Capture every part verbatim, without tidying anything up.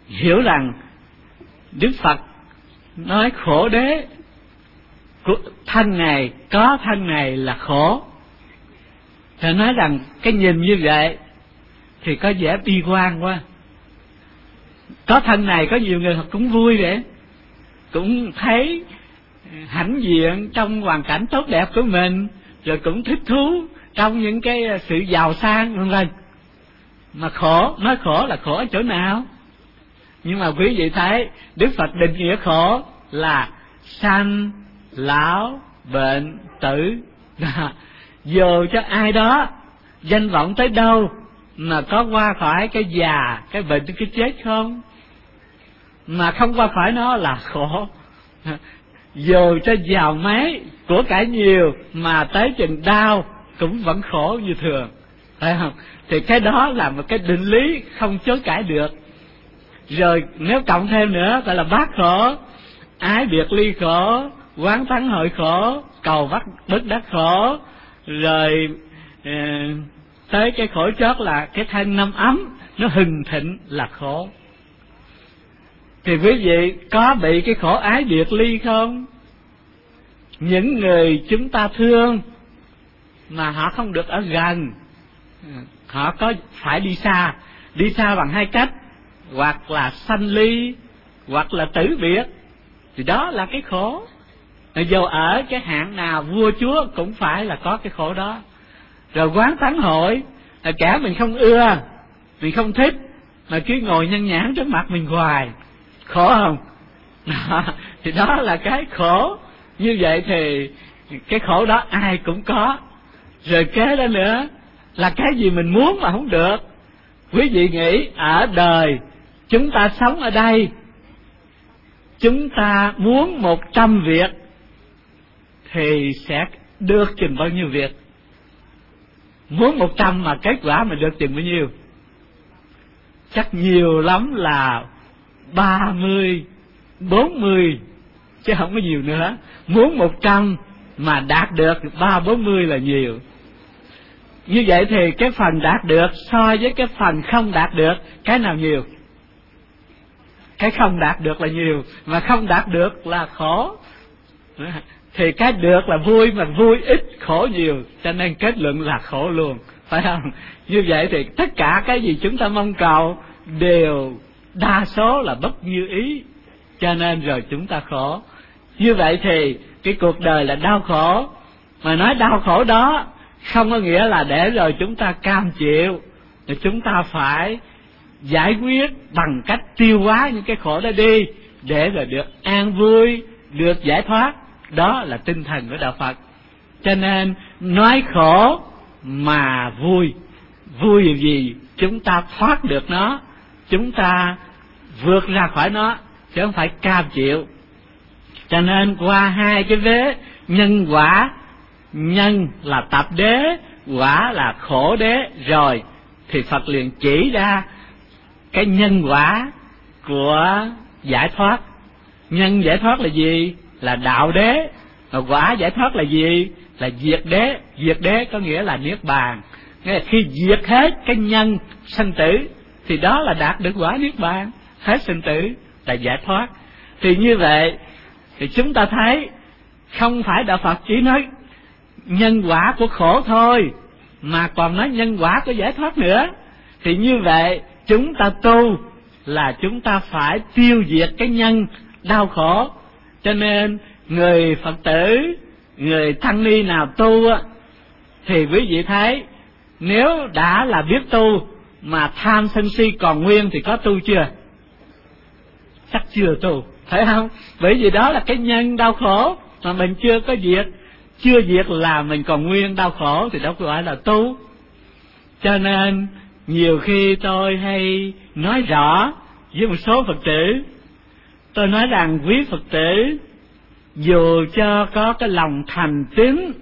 hiểu rằng Đức Phật nói khổ đế, thân này có thân này là khổ. Thầy nói rằng cái nhìn như vậy thì có vẻ bi quan quá. Có thân này có nhiều người cũng vui để cũng thấy hãnh diện trong hoàn cảnh tốt đẹp của mình, rồi cũng thích thú trong những cái sự giàu sang vân vân. Mà khổ, nói khổ là khổ ở chỗ nào? Nhưng mà quý vị thấy Đức Phật định nghĩa khổ là sanh, lão, bệnh, tử. Dù cho ai đó danh vọng tới đâu mà có qua khỏi cái già, cái bệnh, cái chết không, mà không qua khỏi nó là khổ. Dù cho giàu mấy, của cải nhiều, mà tới chừng đau cũng vẫn khổ như thường, phải không? Thì cái đó là một cái định lý không chối cãi được. Rồi nếu cộng thêm nữa gọi là bát khổ, ái biệt ly khổ, quán thắng hội khổ, cầu bắt bất đắc khổ, rồi eh, tới cái khổ chót là cái thân năm ấm nó hừng thịnh là khổ. Thì quý vị có bị cái khổ ái biệt ly không? Những người chúng ta thương mà họ không được ở gần, họ có phải đi xa. Đi xa bằng hai cách, hoặc là sanh ly, hoặc là tử biệt. Thì đó là cái khổ. Dù ở cái hạng nào vua chúa cũng phải là có cái khổ đó. Rồi quán thắng hội là kẻ mình không ưa, mình không thích, mà cứ ngồi nhăn nhãn trước mặt mình hoài, khổ không? Đó, thì đó là cái khổ. Như vậy thì cái khổ đó ai cũng có. Rồi kế đó nữa là cái gì mình muốn mà không được. Quý vị nghĩ ở đời chúng ta sống ở đây, chúng ta muốn một trăm việc thì sẽ được chừng bao nhiêu việc? Muốn một trăm mà kết quả mình được chừng bao nhiêu? Chắc nhiều lắm là ba mươi, bốn mươi, chứ không có nhiều nữa. Muốn một trăm mà đạt được ba bốn mươi là nhiều. Như vậy thì cái phần đạt được so với cái phần không đạt được, cái nào nhiều? Cái không đạt được là nhiều, mà không đạt được là khổ. Thì cái được là vui, mà vui ít khổ nhiều, cho nên kết luận là khổ luôn, phải không? Như vậy thì tất cả cái gì chúng ta mong cầu đều đa số là bất như ý, cho nên rồi chúng ta khổ. Như vậy thì cái cuộc đời là đau khổ. Mà nói đau khổ đó không có nghĩa là để rồi chúng ta cam chịu, rồi chúng ta phải giải quyết bằng cách tiêu hóa những cái khổ đó đi, để rồi được an vui, được giải thoát. Đó là tinh thần của đạo Phật. Cho nên nói khổ mà vui. Vui là gì? Chúng ta thoát được nó, chúng ta vượt ra khỏi nó, chứ không phải cam chịu. Cho nên qua hai cái vế nhân quả, nhân là tập đế, quả là khổ đế, rồi thì Phật liền chỉ ra cái nhân quả của giải thoát. Nhân giải thoát là gì? Là đạo đế. Và quả giải thoát là gì? Là diệt đế. Diệt đế có nghĩa là niết bàn. Nghĩa là khi diệt hết cái nhân sanh tử thì đó là đạt được quả niết bàn. Hết sinh tử là giải thoát. Thì như vậy thì chúng ta thấy không phải đạo Phật chỉ nói nhân quả của khổ thôi, mà còn nói nhân quả của giải thoát nữa. Thì như vậy chúng ta tu là chúng ta phải tiêu diệt cái nhân đau khổ. Cho nên người Phật tử, người tăng ni nào tu á, thì quý vị thấy nếu đã là biết tu mà tham sân si còn nguyên thì có tu chưa? Chắc chưa tu, phải không? Bởi vì đó là cái nhân đau khổ mà mình chưa có diệt. Chưa diệt là mình còn nguyên đau khổ thì đâu có gọi là tu. Cho nên nhiều khi tôi hay nói rõ với một số Phật tử, tôi nói rằng quý Phật tử dù cho có cái lòng thành tín,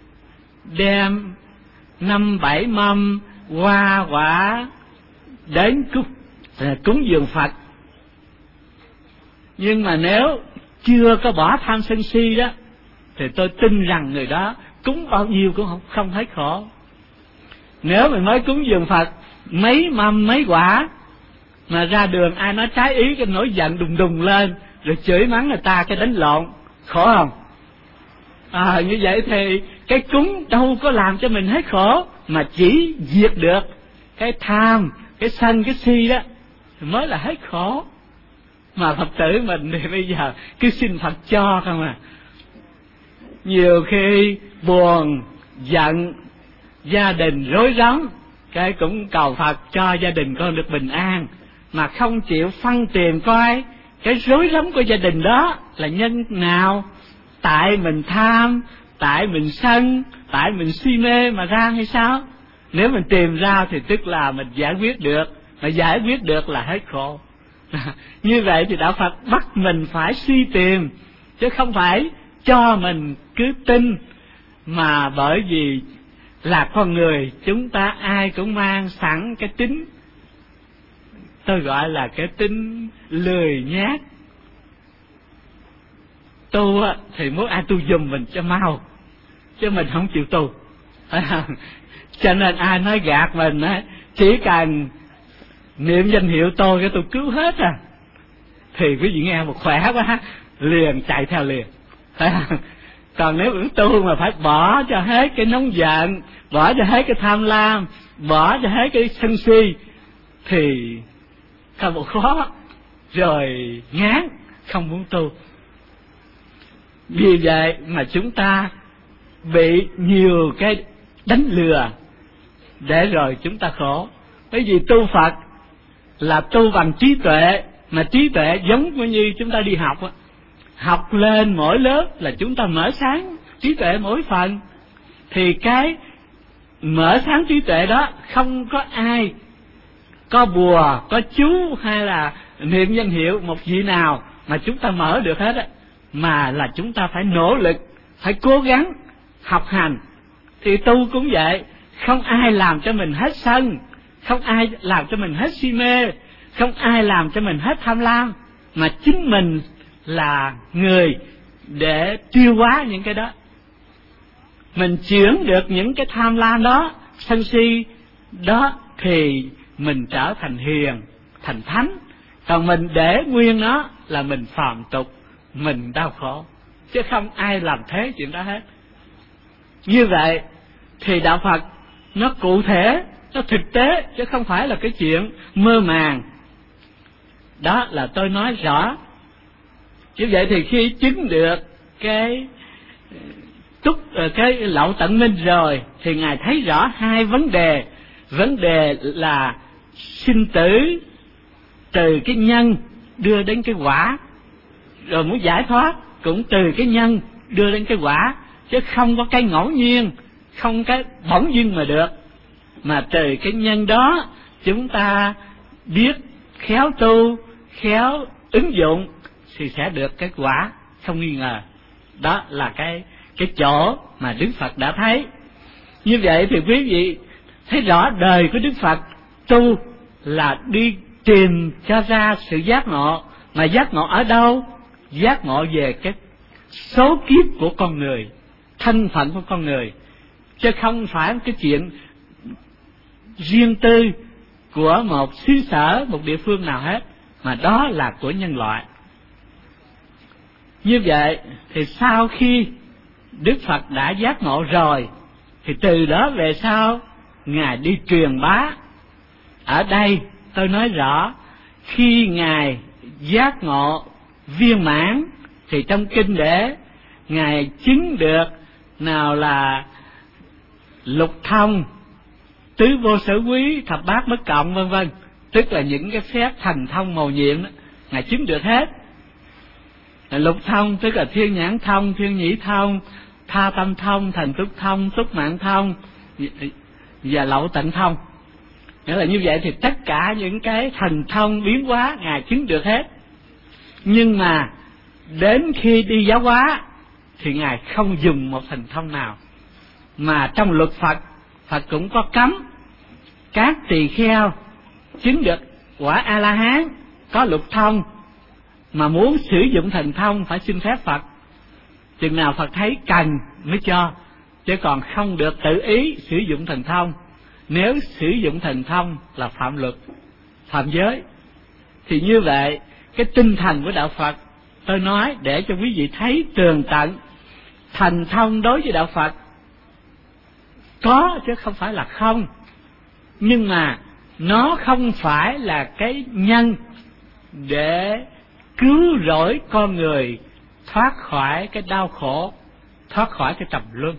đem năm bảy mâm hoa quả đến cúng, cúng dường Phật, nhưng mà nếu chưa có bỏ tham sân si đó, thì tôi tin rằng người đó cúng bao nhiêu cũng không, không thấy khổ. Nếu mình mới cúng dường Phật mấy mâm mấy quả, Mà ra đường ai nói trái ý cái nổi giận đùng đùng lên, rồi chửi mắng người ta, cái đánh lộn, khổ không? À, như vậy thì cái cúng đâu có làm cho mình hết khổ, mà chỉ diệt được cái tham, cái sân, cái si đó mới là hết khổ. Mà Phật tử mình thì bây giờ cứ xin Phật cho không à. Nhiều khi buồn, giận, gia đình rối rắm, cái cũng cầu Phật cho gia đình con được bình an, mà không chịu phân tiền coi cái rối rắm của gia đình đó là nhân nào, tại mình tham, tại mình sân, tại mình si mê mà ra hay sao? Nếu mình tìm ra thì tức là mình giải quyết được, mà giải quyết được là hết khổ. Như vậy thì đạo Phật bắt mình phải suy tìm, chứ không phải cho mình cứ tin. Mà bởi vì là con người, chúng ta ai cũng mang sẵn cái tính, tôi gọi là cái tính lười nhác. Tu thì muốn ai tu giùm mình cho mau, chứ mình không chịu tu. Cho nên ai nói gạt mình á, chỉ cần niệm danh hiệu tôi cái tôi cứu hết à, thì quý vị nghe một khỏe quá, liền chạy theo liền. Còn nếu ứng tu mà phải bỏ cho hết cái nóng giận, bỏ cho hết cái tham lam, bỏ cho hết cái sân si, thì không một khó, rồi ngán, không muốn tu. Vì vậy mà chúng ta bị nhiều cái đánh lừa, để rồi chúng ta khổ. Bởi vì tu Phật là tu bằng trí tuệ, mà trí tuệ giống như chúng ta đi học á. Học lên mỗi lớp là chúng ta mở sáng trí tuệ mỗi phần, thì cái mở sáng trí tuệ đó không có ai, có bùa, có chú hay là niệm danh hiệu một vị nào mà chúng ta mở được hết á, mà là chúng ta phải nỗ lực, phải cố gắng học hành. Thì tu cũng vậy, không ai làm cho mình hết sân, không ai làm cho mình hết si mê, không ai làm cho mình hết tham lam, mà chính mình là người để tiêu hóa những cái đó. Mình chuyển được những cái tham lam đó, sân si đó, thì mình trở thành hiền, thành thánh. Còn mình để nguyên nó là mình phàm tục, mình đau khổ, chứ không ai làm thế chuyện đó hết. Như vậy thì đạo Phật nó cụ thể, nó thực tế, chứ không phải là cái chuyện mơ màng. Đó là tôi nói rõ. Như vậy thì khi chứng được cái túc cái lậu tận minh rồi, thì Ngài thấy rõ hai vấn đề. Vấn đề là sinh tử từ cái nhân đưa đến cái quả, rồi muốn giải thoát cũng từ cái nhân đưa đến cái quả, chứ không có cái ngẫu nhiên, không cái bỗng dưng mà được. Mà từ cái nhân đó chúng ta biết khéo tu, khéo ứng dụng thì sẽ được cái quả không nghi ngờ. Đó là cái cái chỗ mà Đức Phật đã thấy. Như vậy thì quý vị thấy rõ đời của Đức Phật tu là đi tìm cho ra sự giác ngộ. Mà giác ngộ ở đâu? Giác ngộ về cái số kiếp của con người, thân phận của con người, chứ không phải cái chuyện riêng tư của một xứ sở, một địa phương nào hết, mà đó là của nhân loại. Như vậy thì sau khi Đức Phật đã giác ngộ rồi, thì từ đó về sau Ngài đi truyền bá. Ở đây tôi nói rõ, khi Ngài giác ngộ viên mãn thì trong kinh để Ngài chứng được nào là lục thông, tứ vô sở quý, thập bát bất cộng, vân vân, tức là những cái phép thành thông mầu nhiệm đó, Ngài chứng được hết. Lục thông tức là thiên nhãn thông, thiên nhĩ thông, tha tâm thông, thành túc thông, túc mạng thông và lậu tận thông. Nghĩa là như vậy thì tất cả những cái thành thông biến hóa Ngài chứng được hết. Nhưng mà đến khi đi giáo hóa thì Ngài không dùng một thành thông nào. Mà trong luật Phật, Phật cũng có cấm các tỳ kheo chứng được quả A-la-hán có lục thông mà muốn sử dụng thần thông phải xin phép Phật. Chừng nào Phật thấy cần mới cho, chứ còn không được tự ý sử dụng thần thông. Nếu sử dụng thần thông là phạm luật, phạm giới, Thì như vậy cái tinh thần của đạo Phật, tôi nói để cho quý vị thấy tường tận, thần thông đối với đạo Phật có chứ không phải là không. Nhưng mà nó không phải là cái nhân để cứu rỗi con người thoát khỏi cái đau khổ, thoát khỏi cái trầm luân.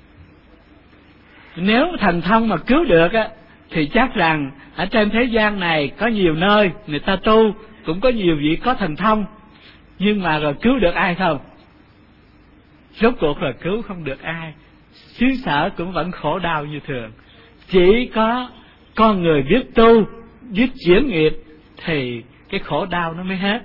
Nếu thần thông mà cứu được á, thì chắc rằng ở trên thế gian này có nhiều nơi người ta tu, cũng có nhiều vị có thần thông, nhưng mà rồi cứu được ai không? Rốt cuộc là cứu không được ai, xứ sở cũng vẫn khổ đau như thường. Chỉ có con người biết tu, biết chuyển nghiệp thì cái khổ đau nó mới hết.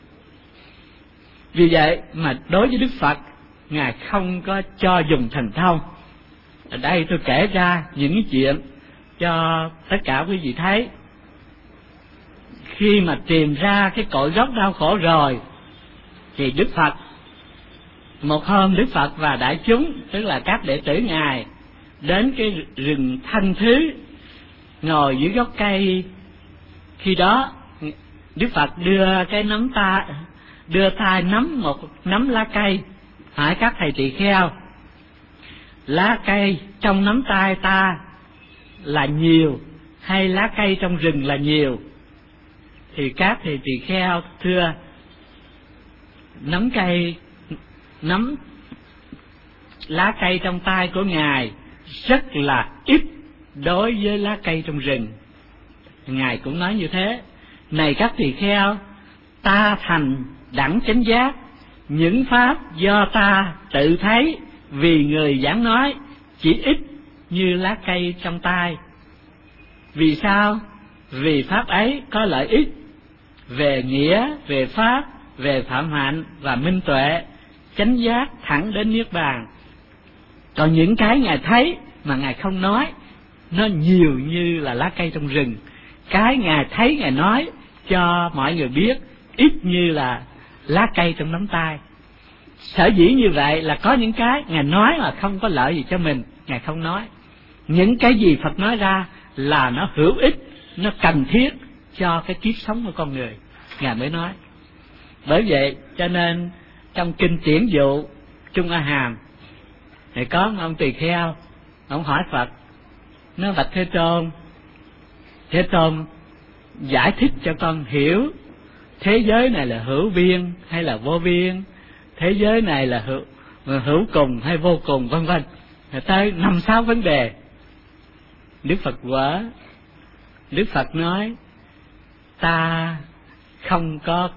Vì vậy mà đối với Đức Phật, Ngài không có cho dùng thần thông. Ở đây tôi kể ra những cái chuyện cho tất cả quý vị thấy. Khi mà tìm ra cái cội gốc đau khổ rồi, thì Đức Phật, một hôm Đức Phật và đại chúng, tức là các đệ tử Ngài, đến cái rừng Thanh Thứ, ngồi dưới gốc cây. Khi đó Đức Phật đưa cái nắm tay, đưa tay nắm một nắm lá cây, hỏi các thầy tỳ kheo: lá cây trong nắm tay ta là nhiều hay lá cây trong rừng là nhiều? Thì các thầy tỳ kheo thưa: nắm cây, nắm lá cây trong tay của Ngài rất là ít đối với lá cây trong rừng. Ngài cũng nói như thế: này các tỳ kheo, ta thành đẳng chánh giác, những pháp do ta tự thấy vì người giảng nói chỉ ít như lá cây trong tay. Vì sao? Vì pháp ấy có lợi ích về nghĩa, về pháp, về phạm hạnh và minh tuệ, chánh giác thẳng đến niết bàn. Còn những cái Ngài thấy mà Ngài không nói, nó nhiều như là lá cây trong rừng. Cái Ngài thấy, Ngài nói cho mọi người biết ít như là lá cây trong nắm tay. Sở dĩ như vậy là có những cái Ngài nói mà không có lợi gì cho mình, Ngài không nói. Những cái gì Phật nói ra là nó hữu ích, nó cần thiết cho cái kiếp sống của con người, Ngài mới nói. Bởi vậy cho nên trong kinh Tiễn Dụ Trung A Hàm thì có ông tỳ kheo, ông hỏi Phật, nó: bạch Thế Tôn, Thế Tôn giải thích cho con hiểu thế giới này là hữu biên hay là vô biên, thế giới này là hữu, hữu cùng hay vô cùng, vân vân. Tới năm sáu vấn đề. Đức Phật quở, Đức Phật nói: ta không có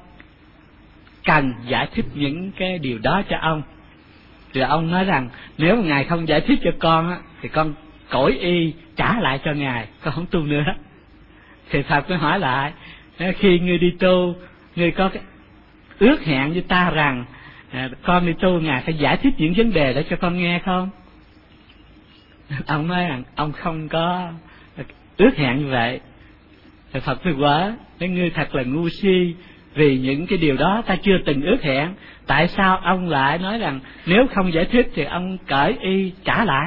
cần giải thích những cái điều đó cho ông. Rồi ông nói rằng nếu mà Ngài không giải thích cho con á, thì con cõi y trả lại cho Ngài, con không tu nữa. Thì Phật mới hỏi lại: khi ngươi đi tu, ngươi có cái ước hẹn với ta rằng à, con đi tu Ngài phải giải thích những vấn đề đó cho con nghe không? Ông nói rằng ông không có ước hẹn như vậy. Thì Phật mới quở: nếu ngươi thật là ngu si, vì những cái điều đó ta chưa từng ước hẹn, tại sao ông lại nói rằng nếu không giải thích thì ông cởi y trả lại?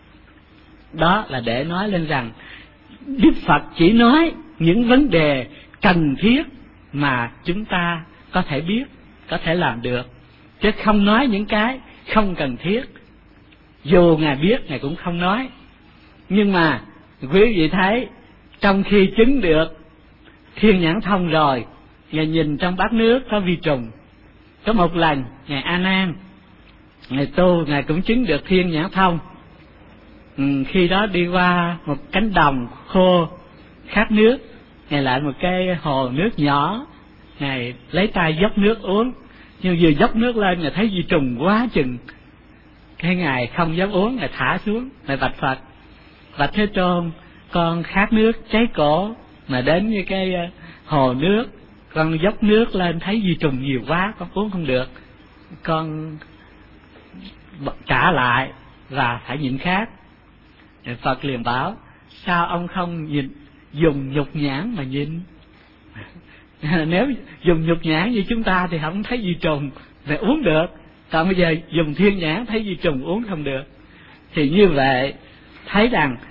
Đó là để nói lên rằng Đức Phật chỉ nói những vấn đề cần thiết mà chúng ta có thể biết, có thể làm được, chứ không nói những cái không cần thiết. Dù Ngài biết, Ngài cũng không nói. Nhưng mà quý vị thấy, trong khi chứng được thiên nhãn thông rồi, Ngài nhìn trong bát nước có vi trùng. Có một lần Ngài A Nan, Ngài tu, Ngài cũng chứng được thiên nhãn thông. Ừ, khi đó đi qua một cánh đồng khô khát nước, Ngài lại một cái hồ nước nhỏ, Ngài lấy tay dốc nước uống. Nhưng vừa dốc nước lên, Ngài thấy vi trùng quá chừng, cái Ngài không dám uống, Ngài thả xuống. Ngài bạch Phật: bạch Thế Tôn, con khát nước cháy cổ mà đến với cái hồ nước, con dốc nước lên thấy vi trùng nhiều quá, con uống không được, con trả lại và phải nhịn khát. Phật liền bảo: sao ông không nhìn, dùng nhục nhãn mà nhịn? Nếu dùng nhục nhãn như chúng ta thì không thấy vi trùng để uống được, còn bây giờ dùng thiên nhãn thấy vi trùng uống không được. Thì như vậy thấy rằng